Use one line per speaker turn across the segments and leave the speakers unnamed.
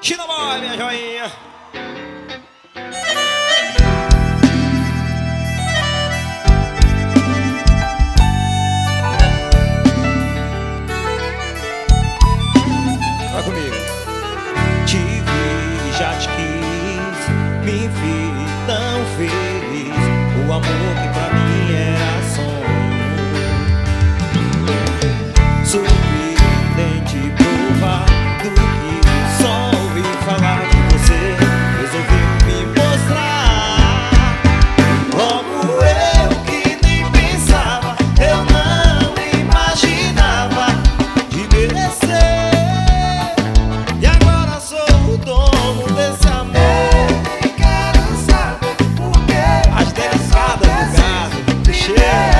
China Boy, minha joinha. Vai comigo. Te vi, já te quis, me vi tão feliz. O amor que pra mim era sonho. Surpreendente provar do que só ouvi falar de você. Resolveu me mostrar. Logo eu que nem pensava, eu não imaginava de merecer. E agora sou o dono desse amor.
Nem quero saber por quê.
As delicadas do gado cheio.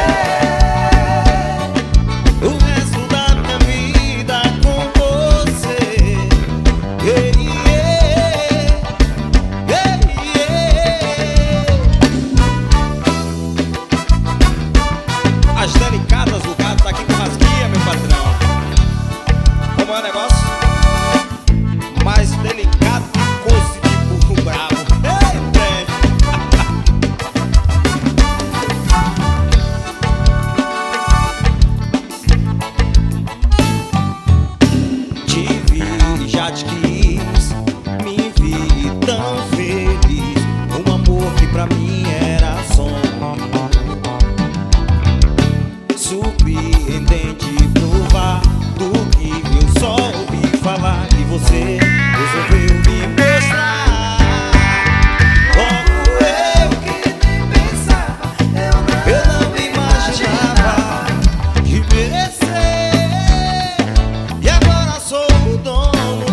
O resto da minha vida com você. Yeah, yeah, yeah. As delicadas do gado tá aqui com rasguinha, meu patrão. Como é o negócio? Mais delicado que coce de burro bravo. Ei, Fred! Te vi, já te quis, me vi tão feliz. Um amor que pra mim era sonho. Surpreendente provar do que eu só ouvi falar de você. Resolveu me mostrar. Logo eu
Que nem pensava, eu
não imaginava de merecer. E agora sou o dono